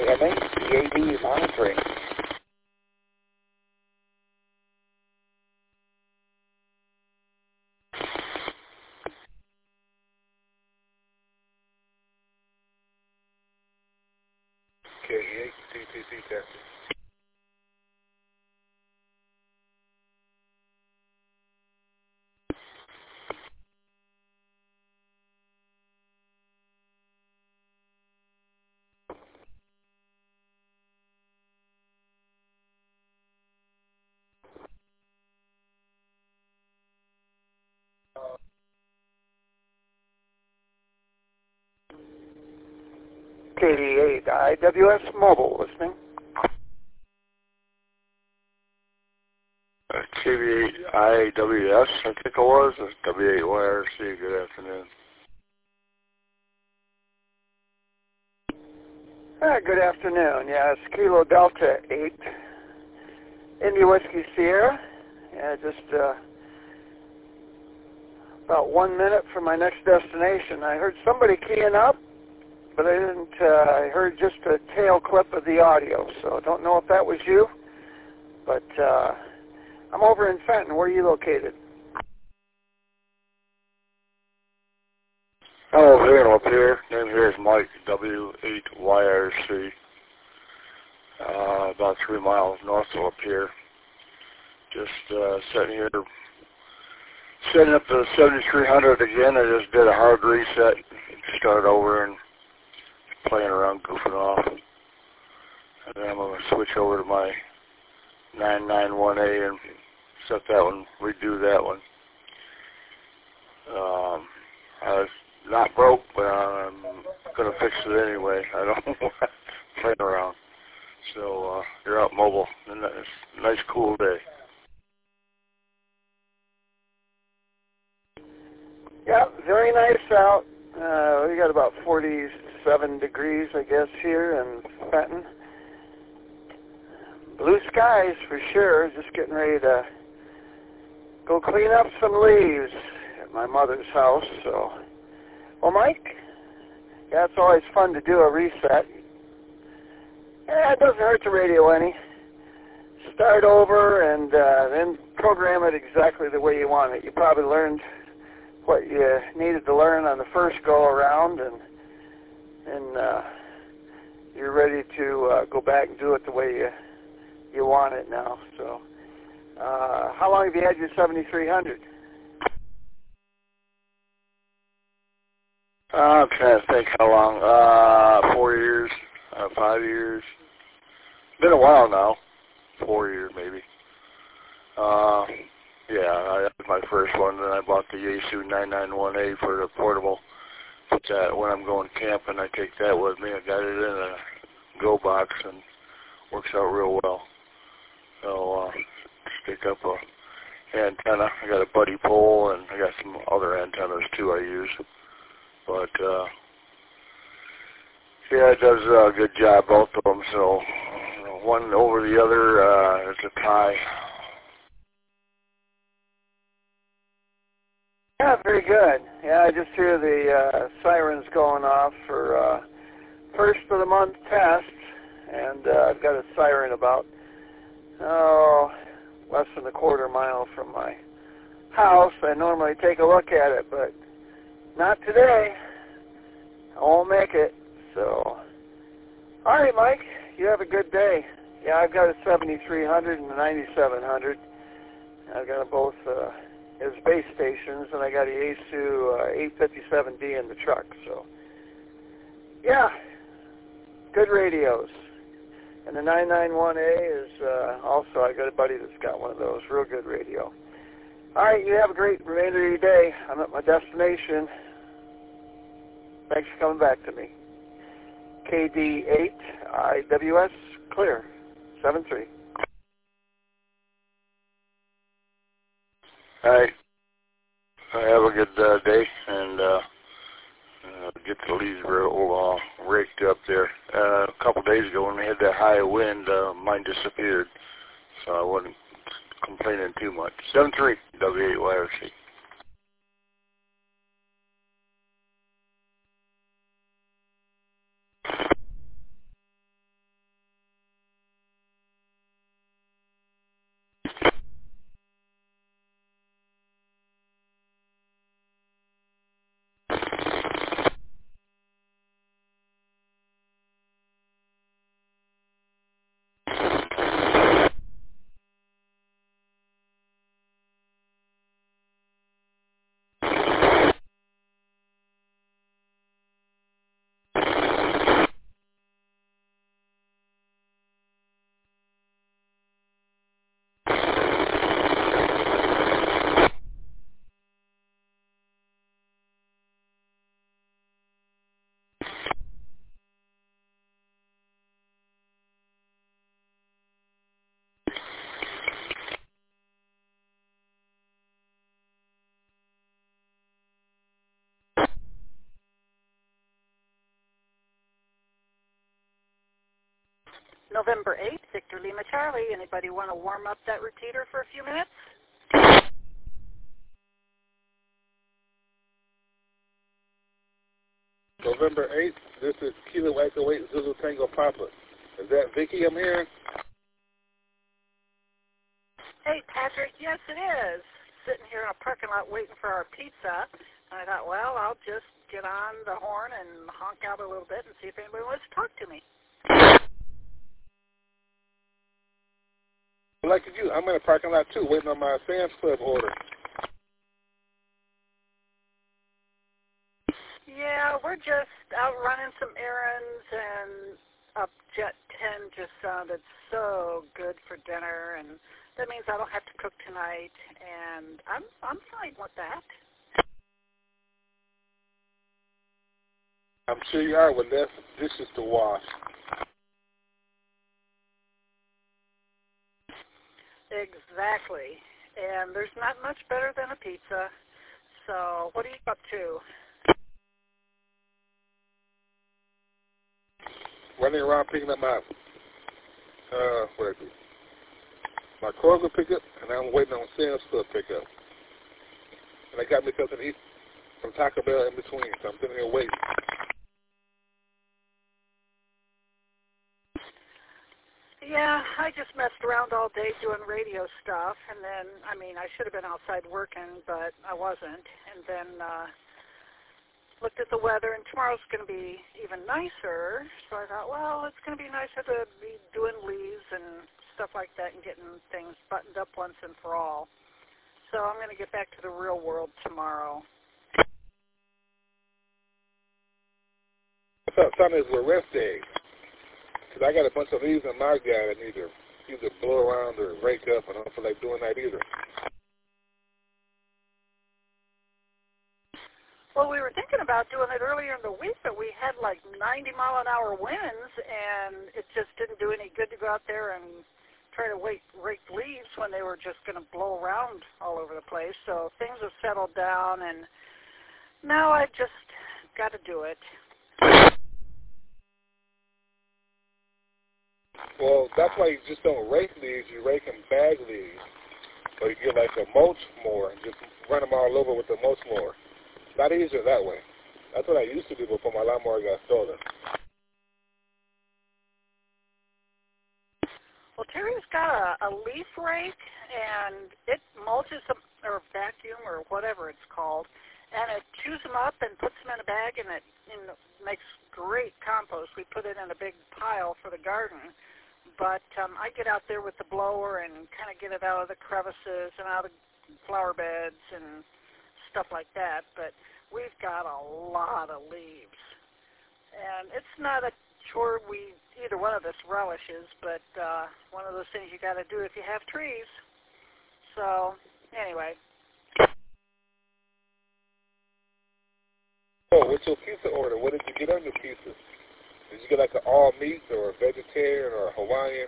KMA, CAD monitoring. KEA, TTC testing. KD8, IWS mobile listening. TV8 IWS, I think it was. W8 YRC, good afternoon. Good afternoon. Yeah, it's Kilo Delta 8, India Whiskey Sierra. Yeah, just about 1 minute from my next destination. I heard somebody keying up, but I didn't. I heard just a tail clip of the audio, so I don't know if that was you. But I'm over in Fenton. Where are you located? Oh, here, up here. Name here is Mike, W8YRC. About 3 miles north of up here. Just sitting here, setting up the 7300 again. I just did a hard reset, start over and playing around, goofing off. And then I'm going to switch over to my 991A and set that one, redo that one. I was not broke, but I'm going to fix it anyway. I don't want to play around. So you're out mobile, and it's a nice cool day. Yeah, very nice out. We got about 47 degrees, I guess, here in Fenton. Blue skies for sure. Just getting ready to go clean up some leaves at my mother's house. So, well, Mike, yeah, it's always fun to do a reset. Yeah, it doesn't hurt the radio any. Start over and then program it exactly the way you want it. You probably learned what you needed to learn on the first go around, and you're ready to go back and do it the way you want it now. So, how long have you had your 7300? I'm trying to think how long. 4 years, 5 years. Been a while now. 4 years maybe. Yeah, that was my first one. Then I bought the Yaesu 991A for the portable. Put that when I'm going camping, I take that with me. I got it in a Go box and works out real well. So stick up a antenna. I got a buddy pole and I got some other antennas too I use. But yeah, it does a good job, both of them. So one over the other, it's a tie. Yeah, very good. Yeah, I just hear the sirens going off for first of the month test, and I've got a siren about less than a quarter mile from my house. I normally take a look at it, but not today. I won't make it. So, all right, Mike, you have a good day. Yeah, I've got a 7300 and a 9700. I've got them both as base stations, and I got a Yaesu 857D in the truck. So, yeah, good radios. And the 991A is also, I got a buddy that's got one of those. Real good radio. All right, you have a great remainder of your day. I'm at my destination. Thanks for coming back to me. KD8 IWS clear 73. All right. Have a good day, and get the leaves real raked up there. A couple days ago when we had that high wind, mine disappeared, so I wasn't complaining too much. 73 W8YRC. November 8th, Victor Lima Charlie. Anybody want to warm up that repeater for a few minutes? November 8th, this is Kilo Echo 8 Zulu Tango Papa. Is that Vicky I'm hearing? Hey, Patrick, yes, it is. Sitting here in a parking lot waiting for our pizza. And I thought, well, I'll just get on the horn and honk out a little bit and see if anybody wants to talk to me. Like you, I'm in a parking lot too, waiting on my Sam's Club order. Yeah, we're just out running some errands, and a Jet 10 just sounded so good for dinner, and that means I don't have to cook tonight, and I'm fine with that. I'm sure you are with less dishes to wash. Exactly. And there's not much better than a pizza. So what are you up to? Running around picking up my Kroger pickup, and I'm waiting on Sam's Club pickup. And I got me something to eat from Taco Bell in between, so I'm sitting here waiting. Yeah, I just messed around all day doing radio stuff, and then, I should have been outside working, but I wasn't, and then looked at the weather, and tomorrow's going to be even nicer, so I thought, well, it's going to be nicer to be doing leaves and stuff like that and getting things buttoned up once and for all. So I'm going to get back to the real world tomorrow. I thought Sundays were rest days. Because I got a bunch of leaves in my garden that need to either blow around or rake up, and I don't feel like doing that either. Well, we were thinking about doing it earlier in the week, but we had like 90-mile-an-hour winds, and it just didn't do any good to go out there and try to rake leaves when they were just going to blow around all over the place. So things have settled down, and now I just got to do it. Well, that's why you just don't rake leaves. You rake them bag leaves. Or you get like a mulch mower and just run them all over with the mulch mower. It's not easier that way. That's what I used to do before my lawnmower got stolen. Well, Terry's got a leaf rake, and it mulches them, or vacuum, or whatever it's called, and it chews them up and puts them in a bag, and it makes great compost. We put it in a big pile for the garden. But I get out there with the blower and kind of get it out of the crevices and out of flower beds and stuff like that. But we've got a lot of leaves. And it's not a chore either one of us relishes, but one of those things you got to do if you have trees. So, anyway. Oh, what's your pizza order? What did you get on your pizza? Did you get like an all meat or a vegetarian or a Hawaiian?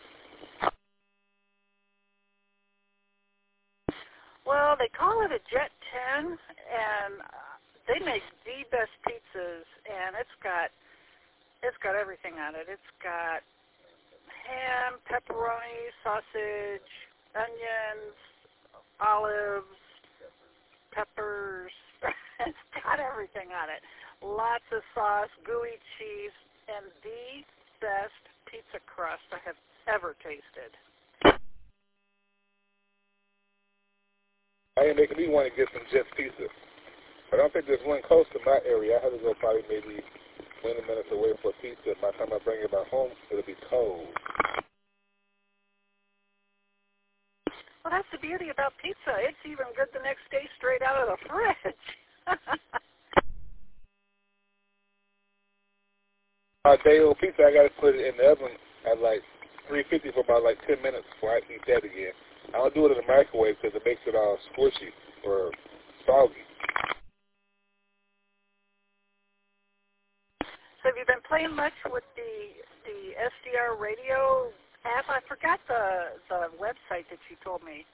Well, they call it a Jet 10, and they make the best pizzas, and it's got everything on it. It's got ham, pepperoni, sausage, onions, olives, peppers. It's got everything on it. Lots of sauce, gooey cheese, and the best pizza crust I have ever tasted. I ain't making me want to get some Jet pizza. I don't think there's one close to my area. I have to go probably maybe 20 minutes away for pizza. By the time I bring it back home, it'll be cold. Well, that's the beauty about pizza. It's even good the next day straight out of the fridge. Day-old pizza, I got to put it in the oven at like 350 for about like 10 minutes before I eat that again. I don't do it in the microwave because it makes it all squishy or soggy. So have you been playing much with the SDR radio app? I forgot the website that you told me.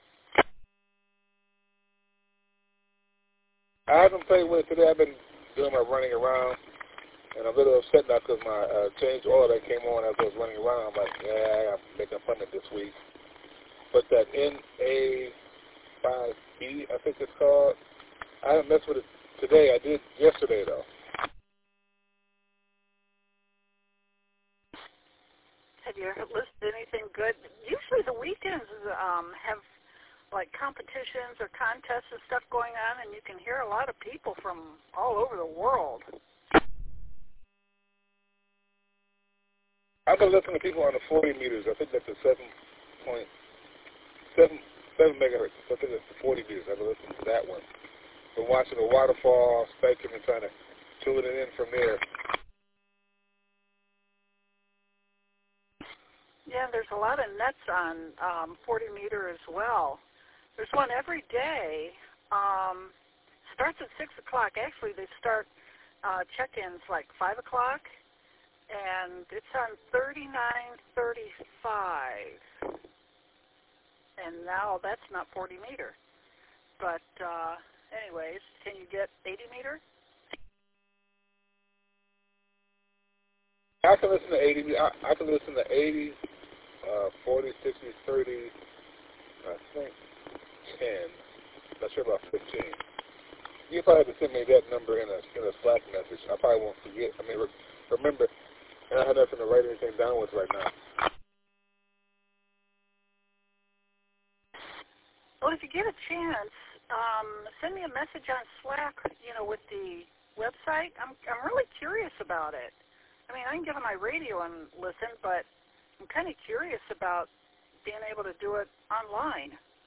I haven't played with it today. I've been doing my running around. And I'm a little upset now because my change oil that came on as I was running around. I'm like, yeah, I'm making a appointment this week. But that NA5B, I think it's called, I haven't messed with it today. I did yesterday, though. Have you listed anything good? Usually the weekends have like competitions or contests and stuff going on, and you can hear a lot of people from all over the world. I've been listening to people on the 40 meters. I think that's the 7 megahertz. I think that's the 40 meters. I've been listening to that one. Been watching the waterfall spectrum and trying to tune it in from there. Yeah, there's a lot of nets on 40 meter as well. There's one every day. Starts at 6 o'clock. Actually, they start check-ins like 5 o'clock, and it's on 3935. And now that's not 40 meter. But anyways, can you get 80 meter? I can listen to 80. I can listen to 80, 40, 60, 30, I think 10. Not sure about 15. You probably have to send me that number in a Slack message. I probably won't forget. I mean, remember, and I have nothing to write anything down with right now. Well, if you get a chance, send me a message on Slack, with the website. I'm really curious about it. I mean, I can give it my radio and listen, but I'm kind of curious about being able to do it online.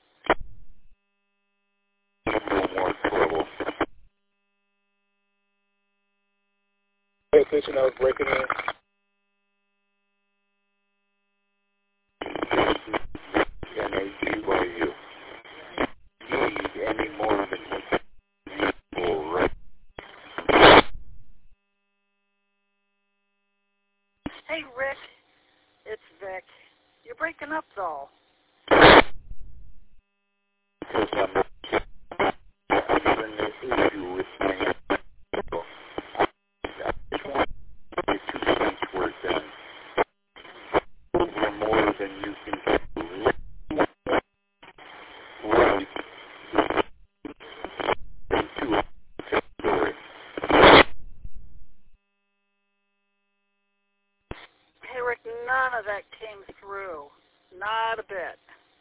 Pay attention, I was breaking in. Hey, Rick, it's Vic. You're breaking up, though. Hey, Rick, none of that came through. Not a bit.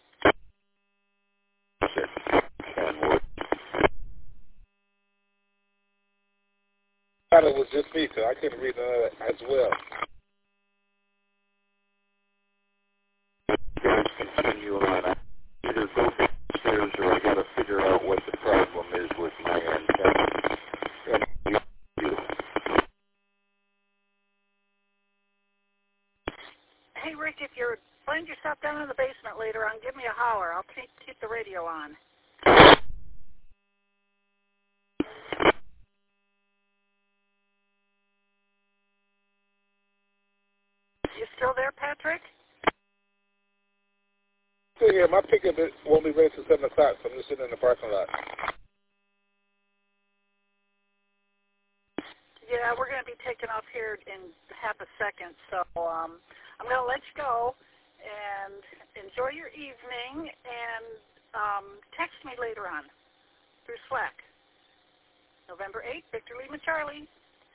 I thought it was just me, so I couldn't read none of that as well. Continue on. Either go downstairs or I got to figure out what the problem is with my antenna. Hey, Rick, if you find yourself down in the basement later on, give me a holler. I'll keep the radio on. You still there, Patrick? Still here. My pickup won't be ready till 7 o'clock, so I'm just sitting in the parking lot. Yeah, we're going to be taking off here in half a second, so I'm going to let you go and enjoy your evening, and text me later on through Slack. November 8th, Victor Lima Charlie.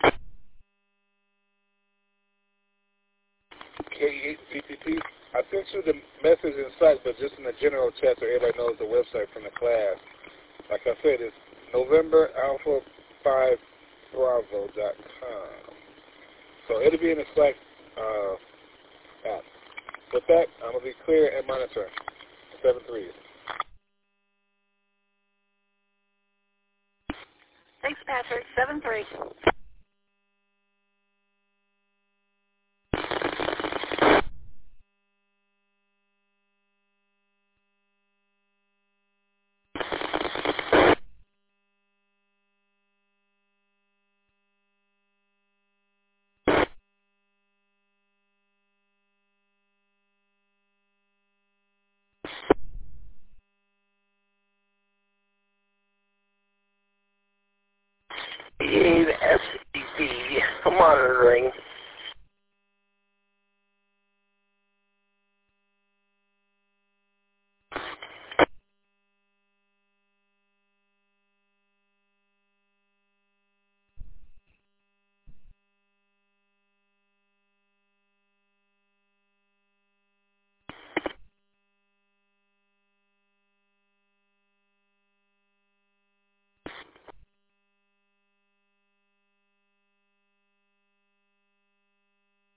K8VPP. I sent you the message in Slack, but just in the general chat so everybody knows the website from the class. Like I said, it's NovemberAlpha5Bravo.com. So it'll be in the Slack app. With that, I'm going to be clear and monitoring. 7-3. Thanks, Patrick. 7-3. SCP. monitoring